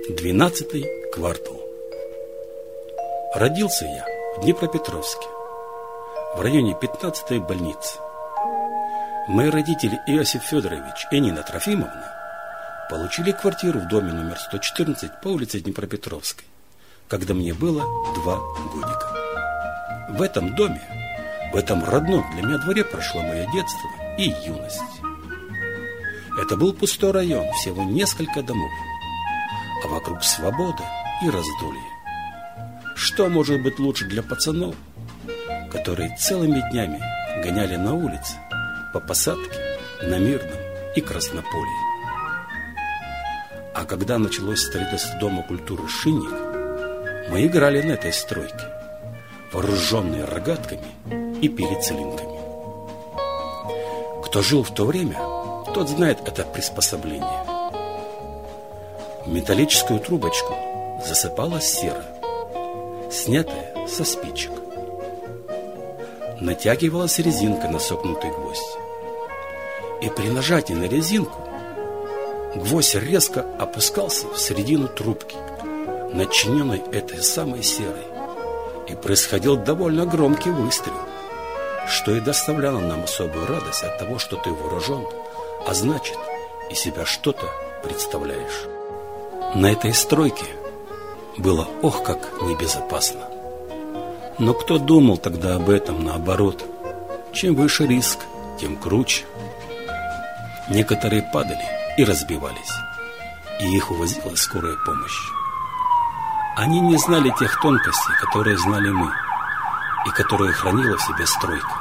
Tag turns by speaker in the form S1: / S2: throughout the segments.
S1: 12-й квартал. Родился я в Днепропетровске, в районе 15-й больницы. Мои родители Иосиф Федорович и Нина Трофимовна получили квартиру в доме номер 114 по улице Днепропетровской, когда мне было 2 годика. В этом доме, в этом родном для меня дворе прошло мое детство и юность. Это был пустой район, всего несколько домов, а вокруг свобода и раздолье. Что может быть лучше для пацанов, которые целыми днями гоняли на улице, по посадке, на Мирном и Краснополье? А когда началось строительство Дома культуры «Шинник», мы играли на этой стройке, вооруженные рогатками и перецелинками. Кто жил в то время, тот знает это приспособление. В металлическую трубочку засыпалась сера, снятая со спичек. Натягивалась резинка на согнутый гвоздь. И при нажатии на резинку гвоздь резко опускался в середину трубки, начиненной этой самой серой, и происходил довольно громкий выстрел, что и доставляло нам особую радость от того, что ты вооружен, а значит, из себя что-то представляешь. На этой стройке было ох как небезопасно. Но кто думал тогда об этом наоборот? Чем выше риск, тем круче. Некоторые падали и разбивались, и их увозила скорая помощь. Они не знали тех тонкостей, которые знали мы, и которые хранила в себе стройка.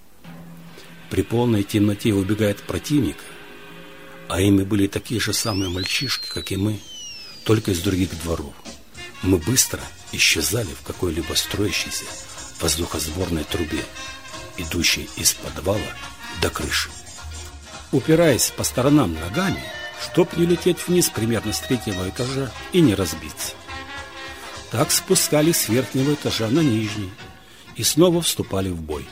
S1: При полной темноте убегает противник, а ими были такие же самые мальчишки, как и мы, только из других дворов. Мы быстро исчезали в какой-либо строящейся воздухосборной трубе, идущей из подвала до крыши. Упираясь по сторонам ногами, чтоб не лететь вниз примерно с 3-го этажа и не разбиться. Так спускались с верхнего этажа на нижний и снова вступали в бой.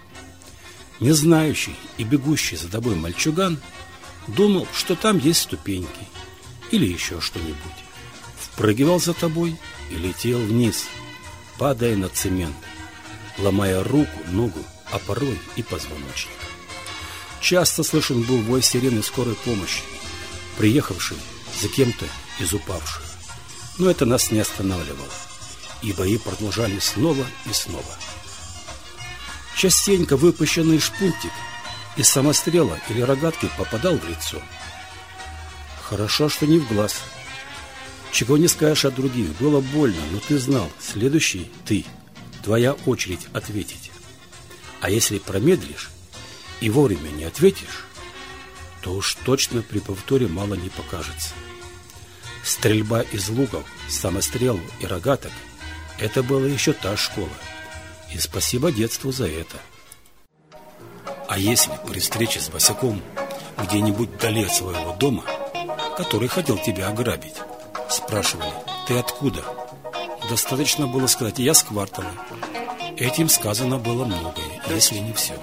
S1: Не знающий и бегущий за тобой мальчуган думал, что там есть ступеньки или еще что-нибудь. Впрыгивал за тобой и летел вниз, падая на цемент, ломая руку, ногу, а порой и позвоночник. Часто слышен был вой сирены скорой помощи, приехавшей за кем-то из упавших. Но это нас не останавливало, и бои продолжались снова и снова. Частенько выпущенный шпунтик из самострела или рогатки попадал в лицо. Хорошо, что не в глаз. Чего не скажешь о других, было больно, но ты знал, следующий ты, твоя очередь ответить. А если промедлишь и вовремя не ответишь, то уж точно при повторе мало не покажется. Стрельба из луков, самострелов и рогаток – это была еще та школа. И спасибо детству за это. А если при встрече с босяком где-нибудь вдали от своего дома, который хотел тебя ограбить, спрашивали: ты откуда? Достаточно было сказать: я с квартала. Этим сказано было многое, если не все.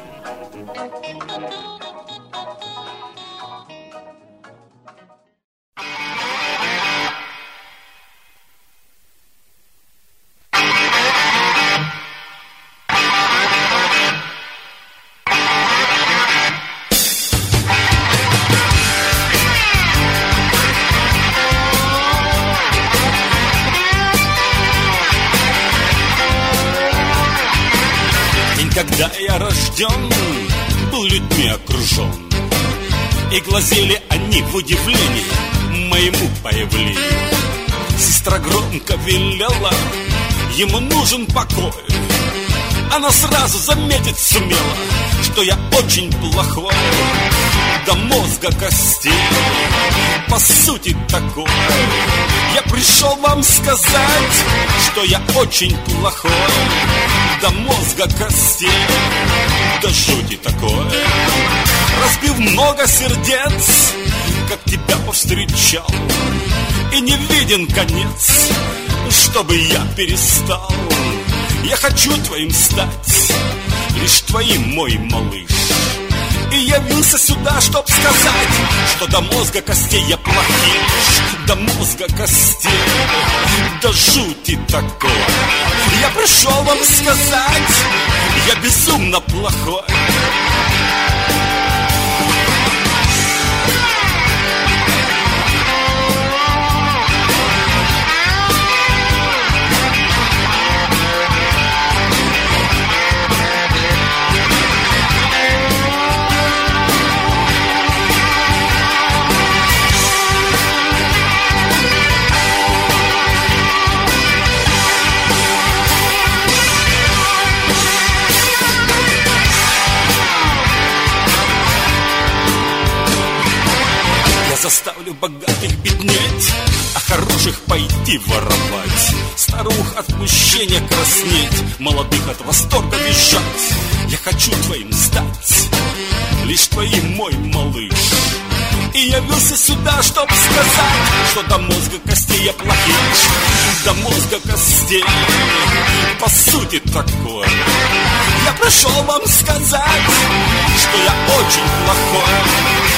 S2: Когда я рожден, был людьми окружен, и глазели они в удивлении моему появлению. Сестра громко велела: ему нужен покой. Она сразу заметить сумела, что я очень плохой, до мозга костей, по сути такой. Я пришел вам сказать, что я очень плохой, до мозга костей, до жути такой. Разбил много сердец, как тебя повстречал, и не виден конец, чтобы я перестал. Я хочу твоим стать, лишь твоим, мой малыш, И явился сюда, чтоб сказать, что до мозга костей я плохиш, до мозга костей, до жути такой. Я пришел вам сказать, я безумно плохой. Заставлю богатых беднеть, а хороших пойти воровать, старух от мучения краснеть, молодых от восторга визжать. Я хочу твоим стать, лишь твоим, мой малыш. И явился сюда, чтоб сказать, что до мозга костей я плохиш, до мозга костей, по сути такой. Я пришел вам сказать, что я очень плохой.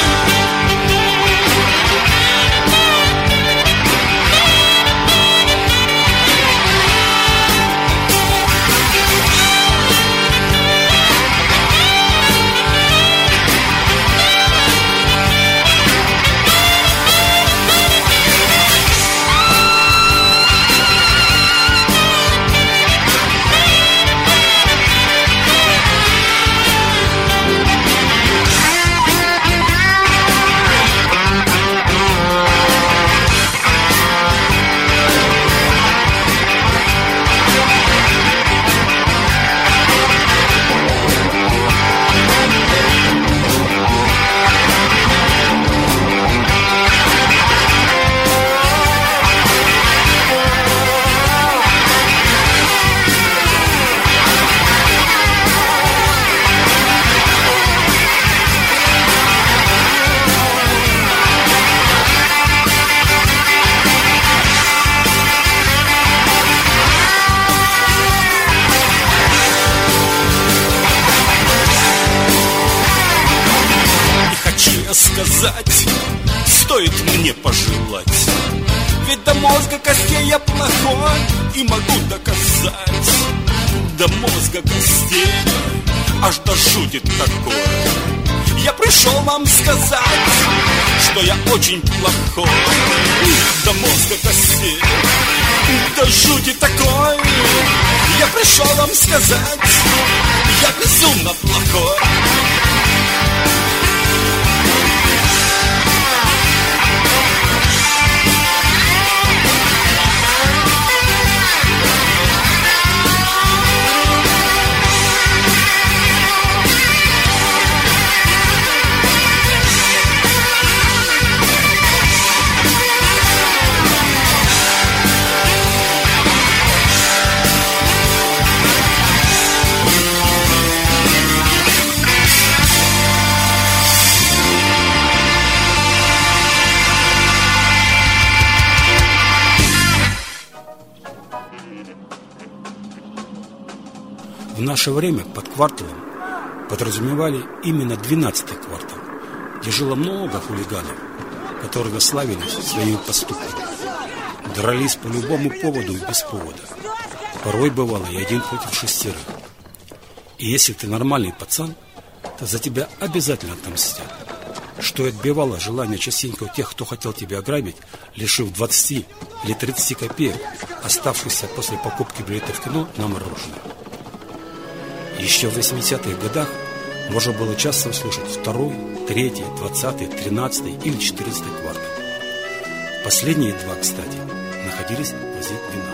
S2: Сказать, стоит мне пожелать, ведь до мозга костей я плохой и могу доказать. До мозга костей, аж до жути такой. Я пришел вам сказать, что я очень плохой. До мозга костей, до жути такой. Я пришел вам сказать, я безумно плохой.
S1: В наше время под кварталом подразумевали именно 12-й квартал, где жило много хулиганов, которые славились своими поступками. Дрались по любому поводу и без повода. Порой бывало и 1 против 6. И если ты нормальный пацан, то за тебя обязательно отомстят. Что и отбивало желание частенько у тех, кто хотел тебя ограбить, лишив 20 или 30 копеек, оставшихся после покупки билета в кино на мороженое. Еще в 80-х годах можно было часто услышать 2-й, 3-й, 20-й, 13-й или 14-й квартал. Последние 2, кстати, находились возле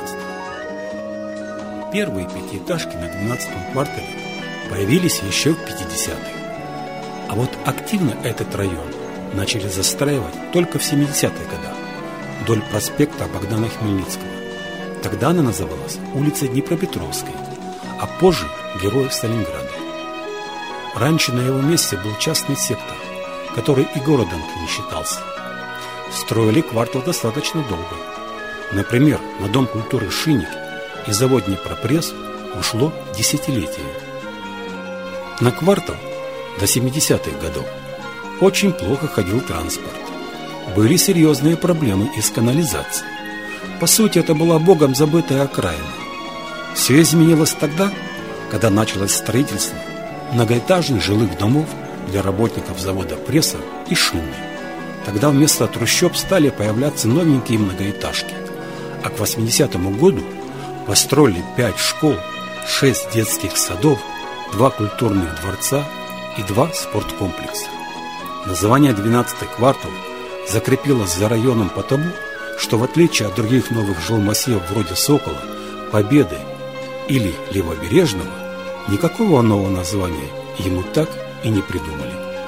S1: 12-го. Первые пятиэтажки на 12-м квартале появились еще в 50-х. А вот активно этот район начали застраивать только в 70-х годах вдоль проспекта Богдана Хмельницкого. Тогда она называлась улицей Днепропетровской, а позже Героев Сталинграда. Раньше на его месте был частный сектор, который и городом-то не считался. Строили квартал достаточно долго. Например, на Дом культуры «Шинник» и завод «Днепропресс» ушло десятилетие. На квартал до 70-х годов очень плохо ходил транспорт. Были серьезные проблемы и с канализацией. По сути, это была богом забытая окраина. Все изменилось тогда, когда началось строительство многоэтажных жилых домов для работников завода «Пресса» и «Шуми». Тогда вместо трущоб стали появляться новенькие многоэтажки. А к 80-му году построили 5 школ, 6 детских садов, 2 культурных дворца и 2 спорткомплекса. Название «12-й квартал» закрепилось за районом потому, что в отличие от других новых жилмассивов вроде «Сокола», «Победы» или «Левобережного», никакого нового названия ему так и не придумали.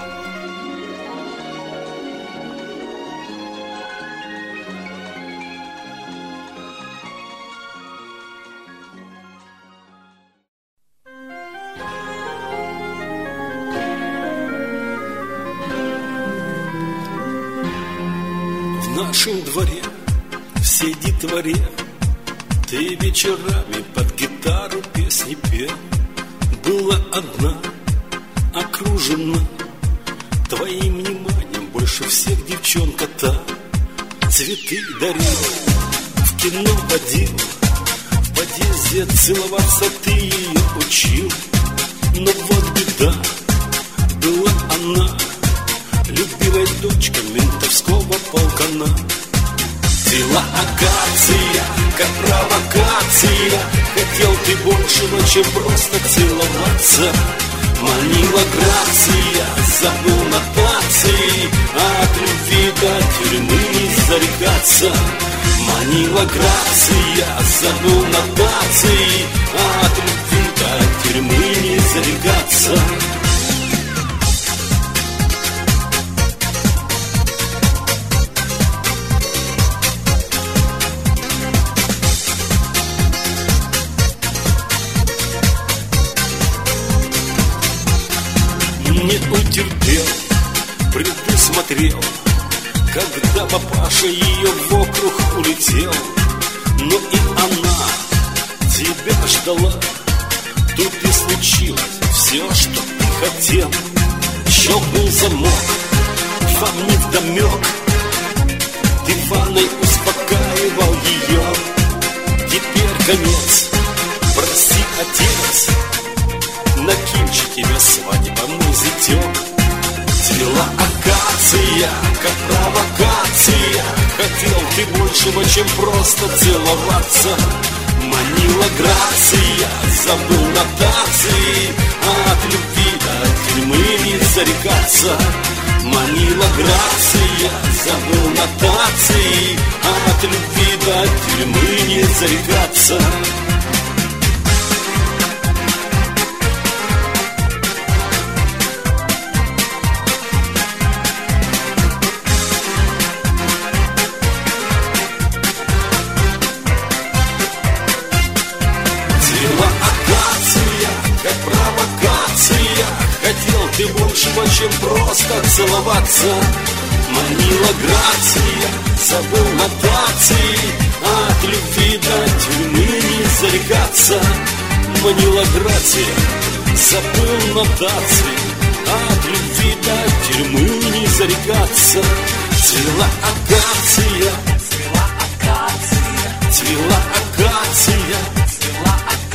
S2: В нашем дворе все детворе ты вечерами под гитару песни пел. Была одна, окружена твоим вниманием больше всех девчонка та. Цветы дарил, в кино водил, в подъезде целоваться ты ее учил. Но вот беда, была она, любимая дочка ментовского полкана. Цвела акация, как провокация, хотел ты большего, чем просто целоваться. Манила грация, забыл нотации, а от любви до тюрьмы не зарекаться. Манила грация, забыл нотации, а от любви до тюрьмы не зарекаться. Не утерпел, предусмотрел, когда папаша ее вокруг улетел. Но и она тебя ждала, тут и случилось все, что ты хотел. Щелкнул замок, вам невдомек, ты ванной успокаивал ее. Теперь конец, прости, отец, на кимче тебя свадьба мой зятек. Цвела акация, как провокация, хотел ты большего, чем просто целоваться. Манила грация, забыл нотации, а от любви до тюрьмы не зарекаться. Манила грация, забыл нотации, а от любви до тюрьмы не зарекаться. Хотел ты большего, чем просто целоваться. Манила грация, забыл нотации, а от любви до тюрьмы не зарекаться. Манила грация, забыл нотации, а от любви до тюрьмы не зарекаться. Цвела акация, цвела акация, цвела акация, цвела акация.